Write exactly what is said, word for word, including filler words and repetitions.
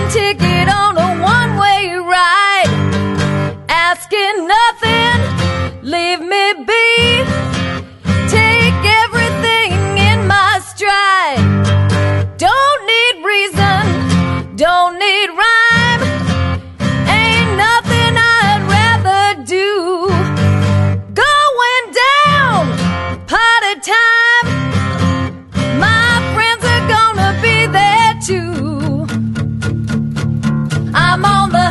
golden ticket on a one-way ride. Asking nothing, leave me be. Take everything in my stride. Don't need reason, don't need rhyme. Ain't nothing I'd rather do. Going down, party time. My friends are gonna be there too. I'm on the